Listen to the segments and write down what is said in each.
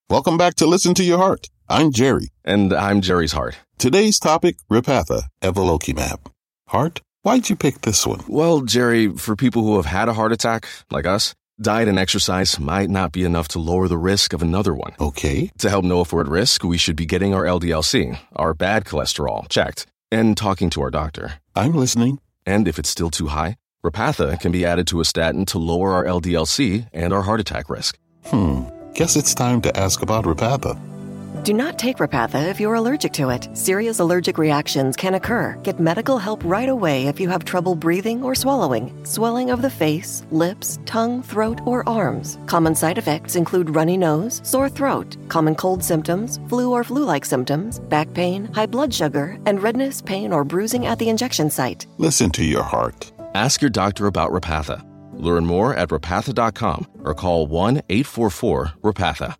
Welcome back to Listen to Your Heart. I'm Jerry. And I'm Jerry's heart. Today's topic, Repatha, evolocumab. Heart, why'd you pick this one? Well, Jerry, for people who have had a heart attack, like us, diet and exercise might not be enough to lower the risk of another one. Okay. To help know if we're at risk, we should be getting our LDL-C, our bad cholesterol, checked, and talking to our doctor. I'm listening. And if it's still too high, Repatha can be added to a statin to lower our LDL-C and our heart attack risk. Guess it's time to ask about Repatha. Do not take Repatha if you're allergic to it. Serious allergic reactions can occur. Get medical help right away if you have trouble breathing or swallowing, swelling of the face, lips, tongue, throat, or arms. Common side effects include runny nose, sore throat, common cold symptoms, flu or flu-like symptoms, back pain, high blood sugar, and redness, pain, or bruising at the injection site. Listen to your heart. Ask your doctor about Repatha. Learn more at repatha.com or call 1-844-REPATHA.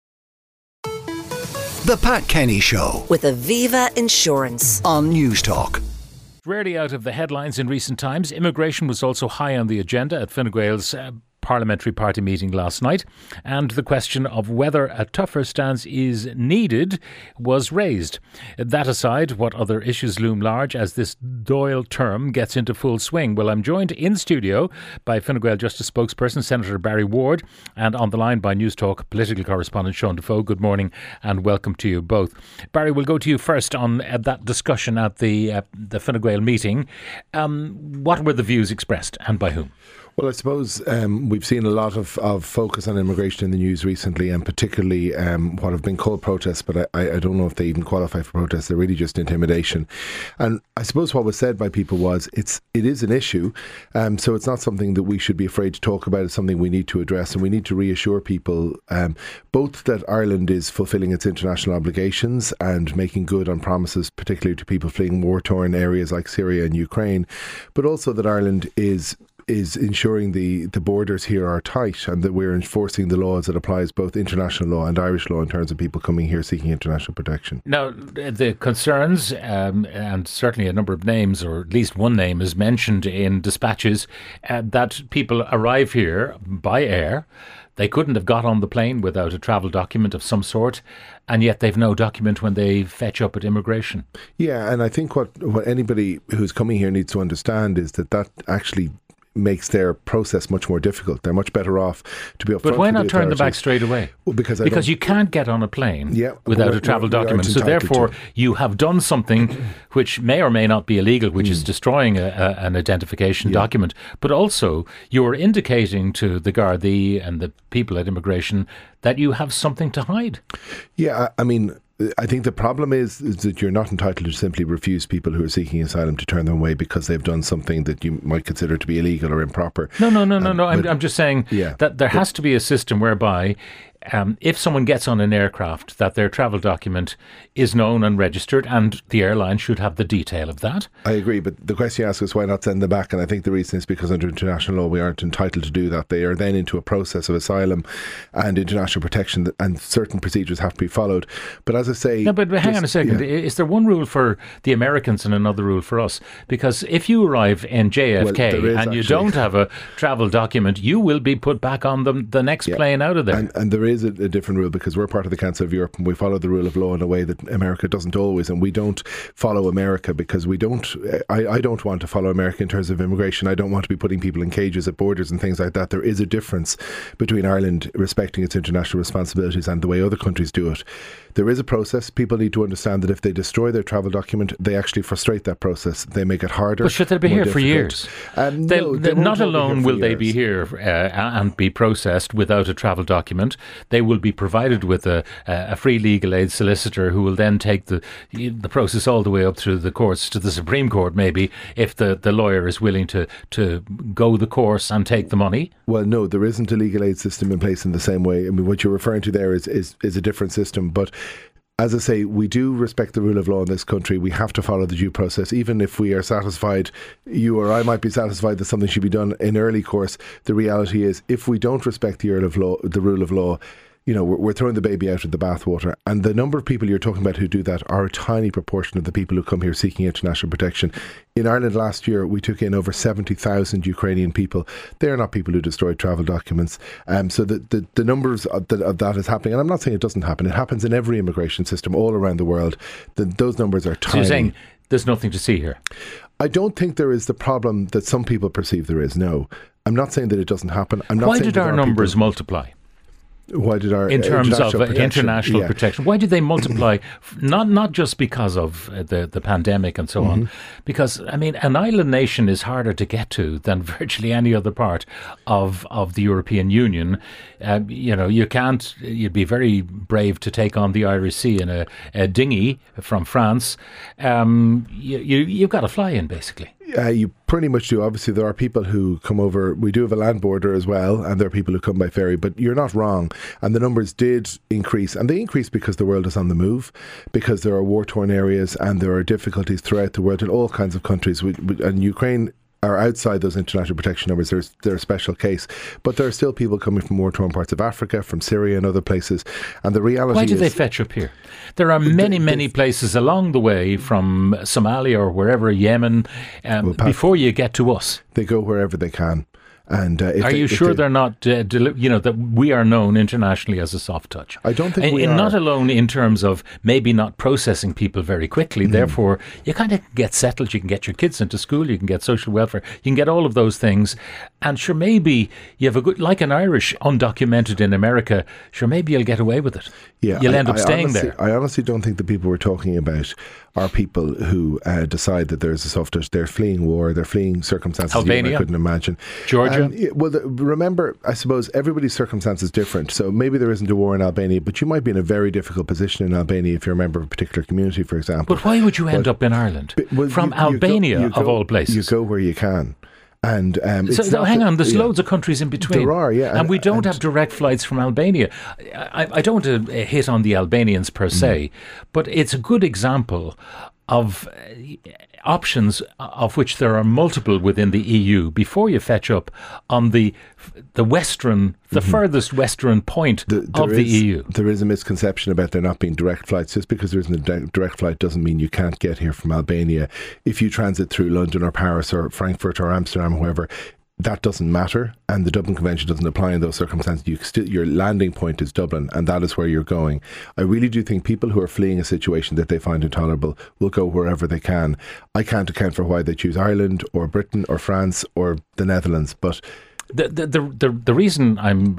The Pat Kenny Show with Aviva Insurance on News Talk. Rarely out of the headlines in recent times, immigration was also high on the agenda at Fine Gael's Parliamentary Party meeting last night, and the question of whether a tougher stance is needed was raised. That aside, what other issues loom large as this Dáil term gets into full swing? Well, I'm joined in studio by Fine Gael Justice spokesperson Senator Barry Ward, and on the line by News Talk political correspondent Sean Defoe. Good morning and welcome to you both. Barry, we'll go to you first on that discussion at the Fine Gael meeting. What were the views expressed and by whom? Well, I suppose we've seen a lot of focus on immigration in the news recently, and particularly what have been called protests, but I don't know if they even qualify for protests. They're really just intimidation. And I suppose what was said by people was it is an issue, so it's not something that we should be afraid to talk about. It's something we need to address, and we need to reassure people both that Ireland is fulfilling its international obligations and making good on promises, particularly to people fleeing war-torn areas like Syria and Ukraine, but also that Ireland is ensuring the borders here are tight and that we're enforcing the laws that applies both international law and Irish law in terms of people coming here seeking international protection. Now, the concerns, and certainly a number of names, or at least one name is mentioned in dispatches, that people arrive here by air. They couldn't have got on the plane without a travel document of some sort, and yet they've no document when they fetch up at immigration. Yeah, and I think what anybody who's coming here needs to understand is that actually makes their process much more difficult. They're much better off to be upfront. But why not turn them back straight away? Well, because you can't get on a plane without a travel we document. So therefore, you have done something which may or may not be illegal, which is destroying an identification document. But also, you're indicating to the Gardaí and the people at immigration that you have something to hide. Yeah, I mean, I think the problem is that you're not entitled to simply refuse people who are seeking asylum to turn them away because they've done something that you might consider to be illegal or improper. No. I'm just saying that there has to be a system whereby if someone gets on an aircraft, that their travel document is known and registered, and the airline should have the detail of that. I agree, but the question you ask is why not send them back? And I think the reason is because under international law we aren't entitled to do that. They are then into a process of asylum and international protection, and certain procedures have to be followed. But as I say... No, but hang on a second. Yeah. Is there one rule for the Americans and another rule for us? Because if you arrive in JFK and you don't have a travel document, you will be put back on the next plane out of there. And there is a different rule because we're part of the Council of Europe and we follow the rule of law in a way that America doesn't always, and we don't follow America because we don't I don't want to follow America in terms of immigration. I don't want to be putting people in cages at borders and things like that. There is a difference between Ireland respecting its international responsibilities and the way other countries do it. There is a process. People need to understand that if they destroy their travel document, they actually frustrate that process. They make it harder. But should they be here for years? No, not alone will they be here and be processed without a travel document. They will be provided with a free legal aid solicitor who will then take the process all the way up through the courts to the Supreme Court, maybe, if the lawyer is willing to go the course and take the money. Well, no, there isn't a legal aid system in place in the same way. I mean, what you're referring to there is a different system, but as I say, we do respect the rule of law in this country. We have to follow the due process. Even if we are satisfied, you or I might be satisfied that something should be done in early course, the reality is if we don't respect the rule of law, we're throwing the baby out with the bathwater. And the number of people you're talking about who do that are a tiny proportion of the people who come here seeking international protection. In Ireland last year, we took in over 70,000 Ukrainian people. They are not people who destroyed travel documents. So the numbers of that is happening. And I'm not saying it doesn't happen. It happens in every immigration system all around the world. Those numbers are tiny. So you're saying there's nothing to see here? I don't think there is the problem that some people perceive there is, no. I'm not saying that it doesn't happen. Why did our numbers multiply? Why did our in terms of international protection? Why did they multiply? Not just because of the pandemic and so on, because an island nation is harder to get to than virtually any other part of the European Union. You'd be very brave to take on the Irish Sea in a dinghy from France. You've got to fly in, basically. You pretty much do. Obviously, there are people who come over. We do have a land border as well, and there are people who come by ferry. But you're not wrong. And the numbers did increase. And they increased because the world is on the move, because there are war-torn areas and there are difficulties throughout the world in all kinds of countries. And Ukraine are outside those international protection numbers. They're a special case. But there are still people coming from war-torn parts of Africa, from Syria and other places. And the reality is... Why do they fetch up here? There are many places along the way from Somalia or wherever, Yemen, before you get to us. They go wherever they can. And are you sure they're not, that we are known internationally as a soft touch? I don't think we are. Not alone in terms of maybe not processing people very quickly. Therefore, you kind of get settled. You can get your kids into school. You can get social welfare. You can get all of those things. And sure, maybe you have a good, like an Irish undocumented in America, sure, maybe you'll get away with it. Yeah, you'll end up staying there. I honestly don't think the people we're talking about are people who decide that there's a soft touch. They're fleeing war. They're fleeing circumstances Albania, I couldn't imagine. Georgia. Remember, I suppose everybody's circumstance is different. So maybe there isn't a war in Albania, but you might be in a very difficult position in Albania if you're a member of a particular community, for example. But why would you end up in Ireland? From Albania, of all places? You go where you can. And hang on, there's loads of countries in between. There are, yeah. And we don't have direct flights from Albania. I don't want to hit on the Albanians per se, but it's a good example of options of which there are multiple within the EU before you fetch up on the furthest western point of the EU. There is a misconception about there not being direct flights. Just because there isn't a direct flight doesn't mean you can't get here from Albania. If you transit through London or Paris or Frankfurt or Amsterdam or wherever, that doesn't matter, and the Dublin Convention doesn't apply in those circumstances. Your landing point is Dublin, and that is where you're going. I really do think people who are fleeing a situation that they find intolerable will go wherever they can. I can't account for why they choose Ireland or Britain or France or the Netherlands, but... The reason I'm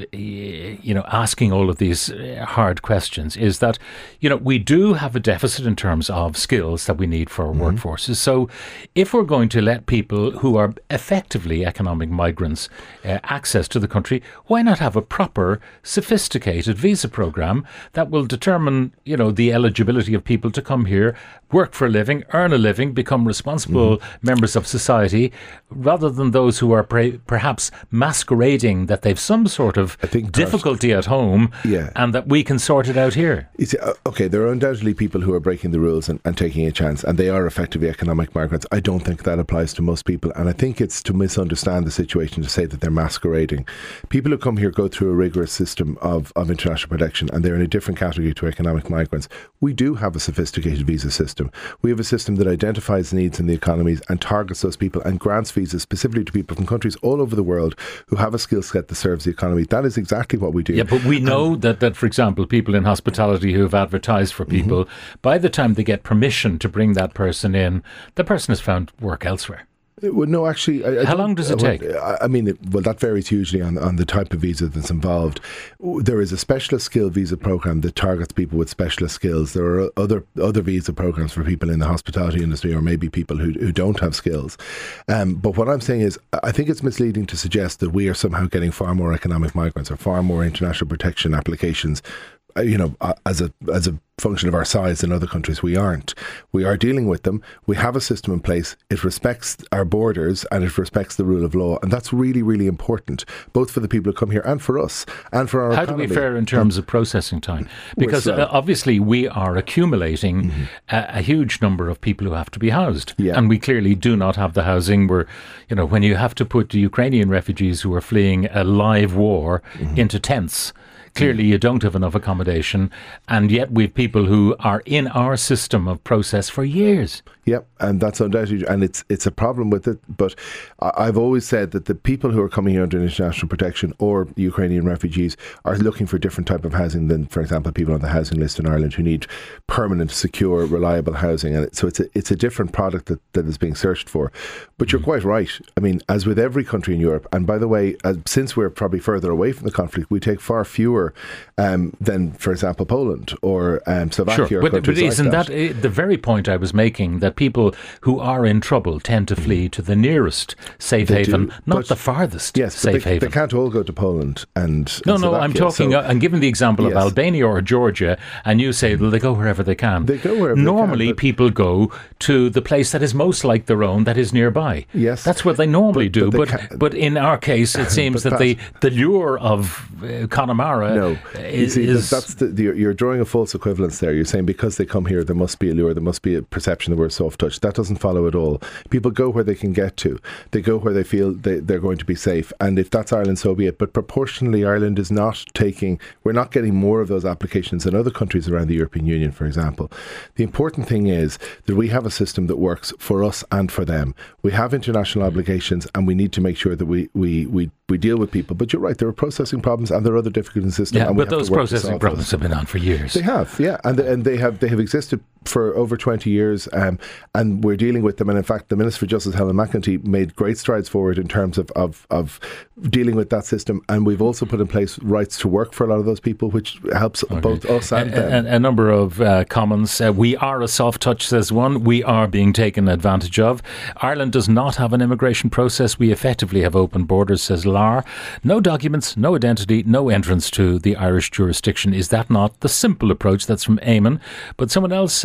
asking all of these hard questions is that we do have a deficit in terms of skills that we need for our workforces. So if we're going to let people who are effectively economic migrants access to the country, why not have a proper, sophisticated visa program that will determine the eligibility of people to come here, work for a living, earn a living, become responsible members of society, rather than those who are perhaps masquerading that they've some sort of difficulty at home and that we can sort it out here. Okay, there are undoubtedly people who are breaking the rules and taking a chance, and they are effectively economic migrants. I don't think that applies to most people, and I think it's to misunderstand the situation to say that they're masquerading. People who come here go through a rigorous system of international protection, and they're in a different category to economic migrants. We do have a sophisticated visa system. We have a system that identifies needs in the economies and targets those people and grants visas specifically to people from countries all over the world who have a skill set that serves the economy. That is exactly what we do. Yeah, but we know that, for example, people in hospitality who have advertised for people, by the time they get permission to bring that person in, the person has found work elsewhere. Well, no, actually... How long does it take? That varies hugely on the type of visa that's involved. There is a specialist skill visa program that targets people with specialist skills. There are other visa programs for people in the hospitality industry or maybe people who don't have skills. But what I'm saying is, I think it's misleading to suggest that we are somehow getting far more economic migrants or far more international protection applications as a function of our size in other countries. We aren't. We are dealing with them. We have a system in place. It respects our borders and it respects the rule of law. And that's really, really important, both for the people who come here and for us and for our economy. How do we fare in terms of processing time? Because obviously we are accumulating a huge number of people who have to be housed. Yeah. And we clearly do not have the housing where, when you have to put the Ukrainian refugees who are fleeing a live war into tents, Clearly you don't have enough accommodation, and yet we've people who are in our system of process for years. Yep, and that's undoubtedly, and it's a problem with it. But I've always said that the people who are coming here under international protection or Ukrainian refugees are looking for different type of housing than, for example, people on the housing list in Ireland who need permanent, secure, reliable housing. And so it's a different product that is being searched for. But you're quite right. I mean, as with every country in Europe, and by the way, since we're probably further away from the conflict, we take far fewer than, for example, Poland or Slovakia. Sure, or but isn't that the very point I was making, that people who are in trouble tend to flee to the nearest safe haven, not the farthest safe haven. They can't all go to Poland and No, Slovakia, I'm talking, I'm giving the example of Yes. Albania or Georgia, and you say, well, they go wherever they can. They go wherever normally they can, people go to the place that is most like their own, that is nearby. Yes. That's what they normally do, but in our case it seems that Pat, the lure of Connemara is... you're drawing a false equivalence there. You're saying because they come here there must be a lure, there must be a perception that we're soft touch. That doesn't follow at all. People go where they can get to. They go where they feel they're going to be safe, and if that's Ireland, so be it. But proportionally, Ireland is not we're not getting more of those applications than other countries around the European Union, for example. The important thing is that we have a system that works for us and for them. We have international obligations, and we need to make sure that we deal with people. But you're right, there are processing problems and there are other difficulties in the system. Yeah, and but those processing problems have been on for years. They have, yeah, and they have existed for over 20 years, and we're dealing with them. And in fact, the Minister for Justice, Helen McEntee, made great strides forward in terms of dealing with that system. And we've also put in place rights to work for a lot of those people, which helps both us and them. A number of comments. We are a soft touch, says one. We are being taken advantage of. Ireland does not have an immigration process. We effectively have open borders, says Lar. No documents, no identity, no entrance to the Irish jurisdiction. Is that not the simple approach? That's from Eamon. But someone else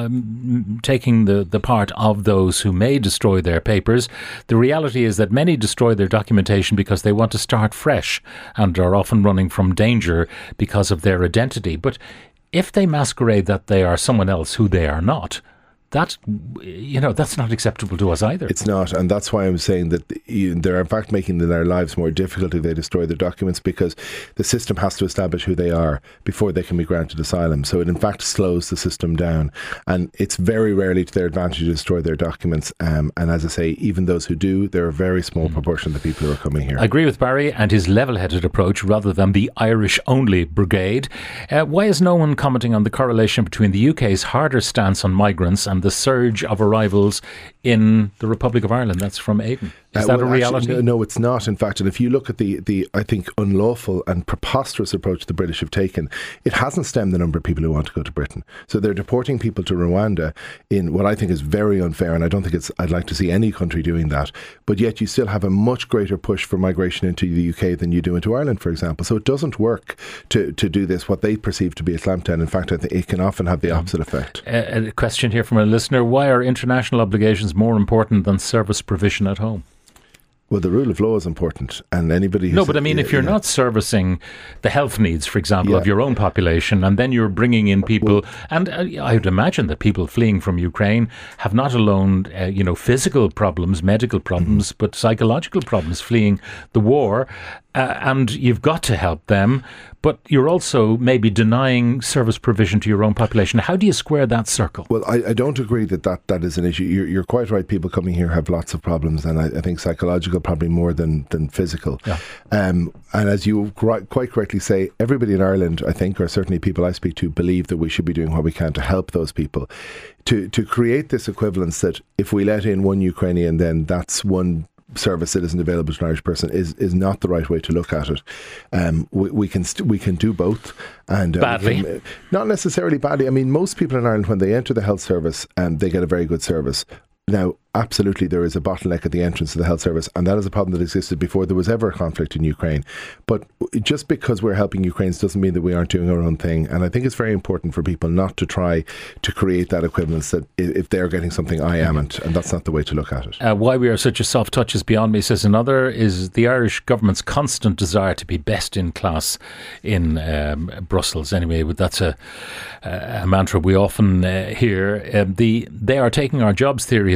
taking the part of those who may destroy their papers. The reality is that many destroy their documentation because they want to start fresh and are often running from danger because of their identity. But if they masquerade that they are someone else who they are not, that's not acceptable to us either. It's not, and that's why I'm saying that they're in fact making their lives more difficult if they destroy their documents, because the system has to establish who they are before they can be granted asylum. So it in fact slows the system down, and it's very rarely to their advantage to destroy their documents. And as I say, even those who do, they're a very small proportion of the people who are coming here. I agree with Barry and his level-headed approach rather than the Irish-only brigade. Why is no one commenting on the correlation between the UK's harder stance on migrants and the surge of arrivals in the Republic of Ireland? That's from Aidan. Is that a reality? Actually, no, it's not, in fact. And if you look at the I think, unlawful and preposterous approach the British have taken, it hasn't stemmed the number of people who want to go to Britain. So they're deporting people to Rwanda in what I think is very unfair, and I don't think I'd like to see any country doing that. But yet you still have a much greater push for migration into the UK than you do into Ireland, for example. So it doesn't work to do this, what they perceive to be a clampdown. In fact, I think it can often have the opposite effect. A question here from a listener. Why are international obligations more important than service provision at home? Well, the rule of law is important, and anybody who's... No, but I mean, if you're not servicing the health needs, for example, of your own population, and then you're bringing in people, and I would imagine that people fleeing from Ukraine have not alone, physical problems, medical problems, but psychological problems fleeing the war, and you've got to help them, but you're also maybe denying service provision to your own population. How do you square that circle? Well, I don't agree that is an issue. You're quite right. People coming here have lots of problems, and I think psychological probably more than physical. Yeah. And as you quite correctly say, everybody in Ireland, I think, or certainly people I speak to, believe that we should be doing what we can to help those people. To create this equivalence that if we let in one Ukrainian, then that's one service that isn't available to an Irish person is not the right way to look at it. We can do both, and badly, not necessarily badly. I mean, most people in Ireland, when they enter the health service, they get a very good service. Now, absolutely, there is a bottleneck at the entrance to the health service, and that is a problem that existed before there was ever a conflict in Ukraine. But just because we're helping Ukrainians doesn't mean that we aren't doing our own thing. And I think it's very important for people not to try to create that equivalence that if they're getting something, I amn't, and that's not the way to look at it. Why we are such a soft touch is beyond me, says another, is the Irish government's constant desire to be best in class in Brussels. Anyway, that's a mantra we often hear. They are taking our jobs theory has been rubbish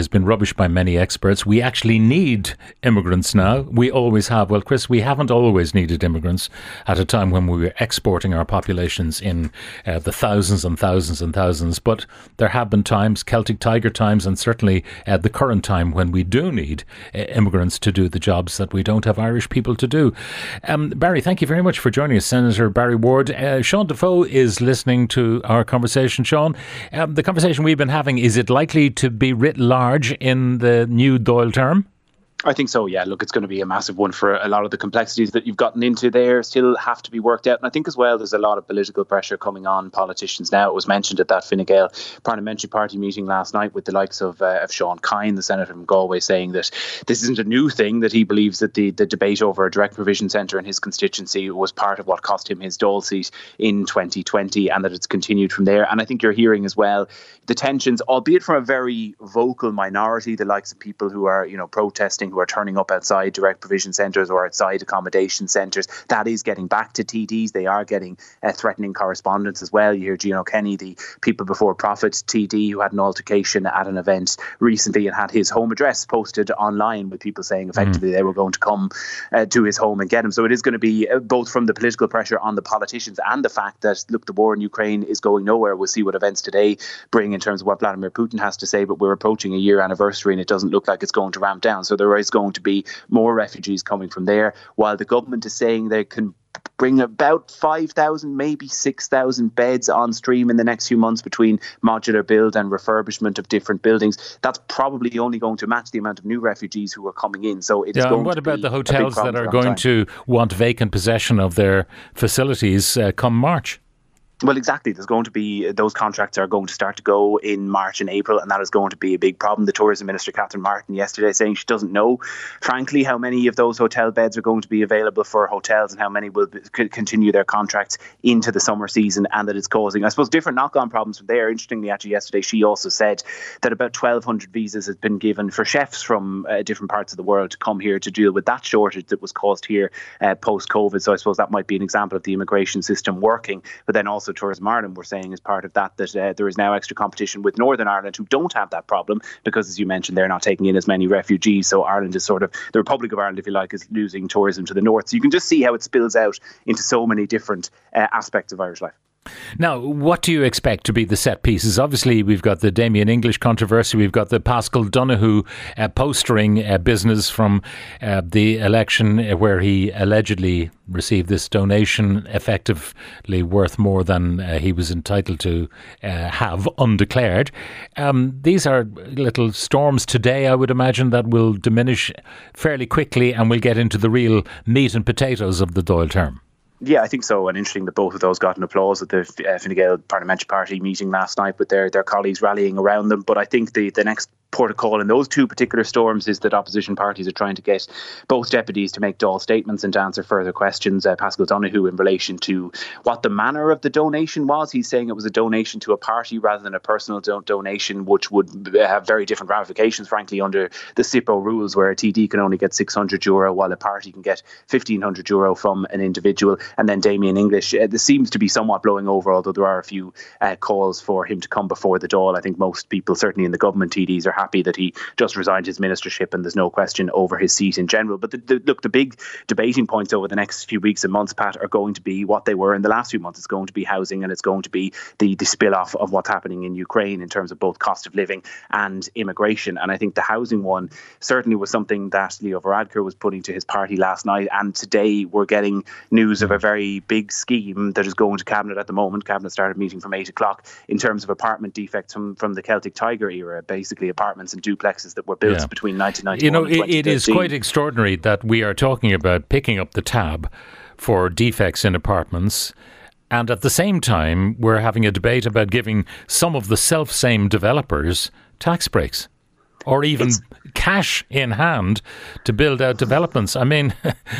acknowledged by many experts. We actually need immigrants now. We always have. Well, Chris, we haven't always needed immigrants at a time when we were exporting our populations in the thousands and thousands and thousands. But there have been times, Celtic Tiger times, and certainly the current time when we do need immigrants to do the jobs that we don't have Irish people to do. Barry, thank you very much for joining us, Senator Barry Ward. Sean Defoe is listening to our conversation. Sean, the conversation we've been having, is it likely to be writ large in the new Dáil term? I think so, yeah. Look, it's going to be a massive one for a lot of the complexities that you've gotten into there still have to be worked out. And I think as well, there's a lot of political pressure coming on politicians now. It was mentioned at that Fine Gael parliamentary party meeting last night with the likes of Sean Kine, the senator from Galway, saying that this isn't a new thing, that he believes that the debate over a direct provision centre in his constituency was part of what cost him his Dáil seat in 2020, and that it's continued from there. And I think you're hearing as well the tensions, albeit from a very vocal minority, the likes of people who are, protesting, who are turning up outside direct provision centres or outside accommodation centres. That is getting back to TDs. They are getting threatening correspondence as well. You hear Gino Kenny, the People Before Profit TD, who had an altercation at an event recently and had his home address posted online with people saying effectively they were going to come to his home and get him. So it is going to be both from the political pressure on the politicians and the fact that, look, the war in Ukraine is going nowhere. We'll see what events today bring in terms of what Vladimir Putin has to say, but we're approaching a year anniversary and it doesn't look like it's going to ramp down. So there is going to be more refugees coming from there, while the government is saying they can bring about 5,000, maybe 6,000 beds on stream in the next few months between modular build and refurbishment of different buildings. That's probably only going to match the amount of new refugees who are coming in. So it is going what to about be the hotels that are going to want vacant possession of their facilities come March? Well, exactly. There's going to be, those contracts are going to start to go in March and April, and that is going to be a big problem. The Tourism Minister, Catherine Martin, yesterday saying she doesn't know, frankly, how many of those hotel beds are going to be available for hotels and how many will continue their contracts into the summer season, and that it's causing, I suppose, different knock-on problems from there. Interestingly, actually, yesterday, she also said that about 1,200 visas has been given for chefs from different parts of the world to come here to deal with that shortage that was caused here post-COVID. So I suppose that might be an example of the immigration system working, but then also Tourism Ireland were saying as part of that there is now extra competition with Northern Ireland, who don't have that problem because, as you mentioned, they're not taking in as many refugees. So Ireland is sort of, the Republic of Ireland, if you like, is losing tourism to the north. So you can just see how it spills out into so many different aspects of Irish life. Now, what do you expect to be the set pieces? Obviously, we've got the Damien English controversy. We've got the Paschal Donoghue postering business from the election where he allegedly received this donation effectively worth more than he was entitled to have undeclared. These are little storms today, I would imagine, that will diminish fairly quickly and we'll get into the real meat and potatoes of the Dáil term. Yeah, I think so. And interesting that both of those got an applause at the Fine Gael parliamentary party meeting last night with their colleagues rallying around them. But I think the next port of call in those two particular storms is that opposition parties are trying to get both deputies to make Dáil statements and to answer further questions. Paschal Donoghue, in relation to what the manner of the donation was, he's saying it was a donation to a party rather than a personal donation, which would have very different ramifications, frankly, under the SIPO rules, where a TD can only get €600 while a party can get €1,500 from an individual. And then Damien English, this seems to be somewhat blowing over, although there are a few calls for him to come before the Dáil. I think most people, certainly in the government, TDs, are happy that he just resigned his ministership and there's no question over his seat in general. But the big debating points over the next few weeks and months, Pat, are going to be what they were in the last few months. It's going to be housing, and it's going to be the spill-off of what's happening in Ukraine in terms of both cost of living and immigration. And I think the housing one certainly was something that Leo Varadkar was putting to his party last night. And today we're getting news of a very big scheme that is going to Cabinet at the moment. Cabinet started meeting from 8 o'clock in terms of apartment defects from the Celtic Tiger era, basically apartments and duplexes that were built between 1991 and 2013. It is quite extraordinary that we are talking about picking up the tab for defects in apartments, and at the same time we're having a debate about giving some of the self-same developers tax breaks or even cash in hand to build out developments. I mean,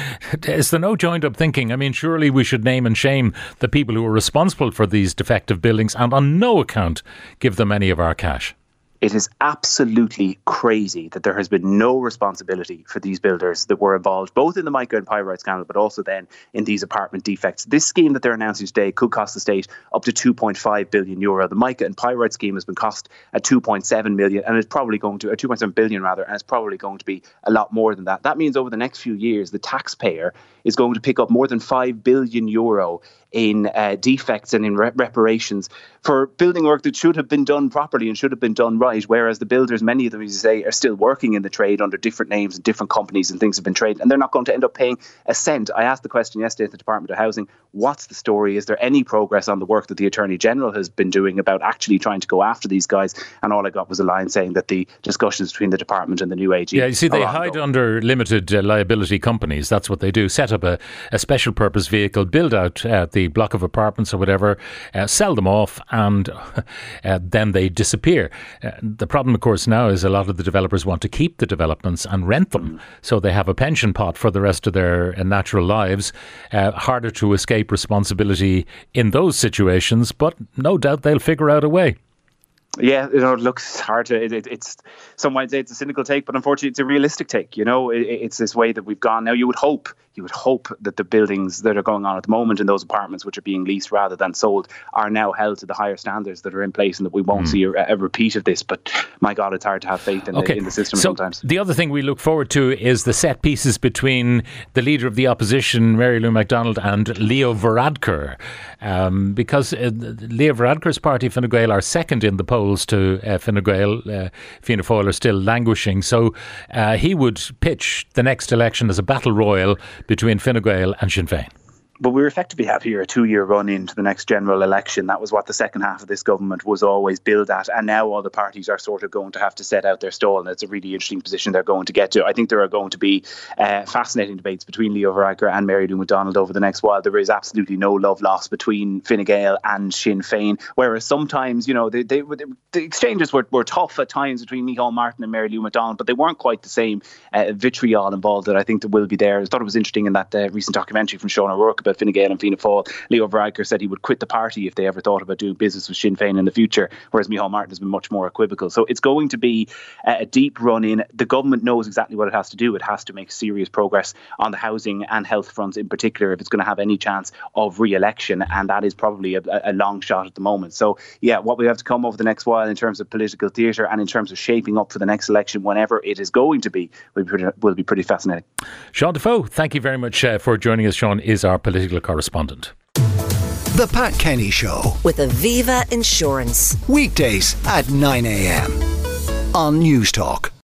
is there no joined up thinking? I mean, surely we should name and shame the people who are responsible for these defective buildings and on no account give them any of our cash. It is absolutely crazy that there has been no responsibility for these builders that were involved both in the mica and pyrite scandal, but also then in these apartment defects. This scheme that they're announcing today could cost the state up to €2.5 billion. The mica and pyrite scheme has been cost at 2.7 million, and it's probably going to 2.7 billion rather, and it's probably going to be a lot more than that. That means over the next few years, the taxpayer is going to pick up more than €5 billion in defects and in reparations for building work that should have been done properly and should have been done right, whereas the builders, many of them, as you say, are still working in the trade under different names and different companies, and things have been traded, and they're not going to end up paying a cent. I asked the question yesterday at the Department of Housing, what's the story? Is there any progress on the work that the Attorney General has been doing about actually trying to go after these guys? And all I got was a line saying that the discussions between the department and the new AG... Yeah, you see, they hide under limited liability companies. That's what they do. Set up a special purpose vehicle, build out the block of apartments or whatever, sell them off, and then they disappear. The problem, of course, now is a lot of the developers want to keep the developments and rent them, so they have a pension pot for the rest of their natural lives. Harder to escape responsibility in those situations, but no doubt they'll figure out a way. Yeah, it looks hard to. It's some might say it's a cynical take, but unfortunately, it's a realistic take. It's this way that we've gone now. You would hope that the buildings that are going on at the moment in those apartments, which are being leased rather than sold, are now held to the higher standards that are in place, and that we won't see a repeat of this. But my God, it's hard to have faith in the system sometimes. The other thing we look forward to is the set pieces between the leader of the opposition, Mary Lou McDonald, and Leo Varadkar, because Leo Varadkar's party, Fine Gael, are second in the polls to Fine Gael. Fianna Fáil are still languishing, so he would pitch the next election as a battle royal between Fine Gael and Sinn Féin. But we effectively have here a 2-year run into the next general election. That was what the second half of this government was always billed at. And now all the parties are sort of going to have to set out their stall. And it's a really interesting position they're going to get to. I think there are going to be fascinating debates between Leo Varadkar and Mary Lou McDonald over the next while. There is absolutely no love lost between Fine Gael and Sinn Féin. Whereas sometimes, the exchanges were tough at times between Micheál Martin and Mary Lou McDonald, but they weren't quite the same vitriol involved that I think there will be there. I thought it was interesting in that recent documentary from Sean O'Rourke about Fine Gael and Fianna Fáil. Leo Varadkar said he would quit the party if they ever thought about doing business with Sinn Féin in the future, whereas Micheál Martin has been much more equivocal. So it's going to be a deep run in. The government knows exactly what it has to do. It has to make serious progress on the housing and health fronts in particular if it's going to have any chance of re-election, and that is probably a long shot at the moment. So yeah, what we have to come over the next while in terms of political theatre and in terms of shaping up for the next election, whenever it is going to be, will be pretty fascinating. Sean Defoe, thank you very much for joining us. Sean is our political correspondent. The Pat Kenny Show with Aviva Insurance. Weekdays at 9 a.m. on News Talk.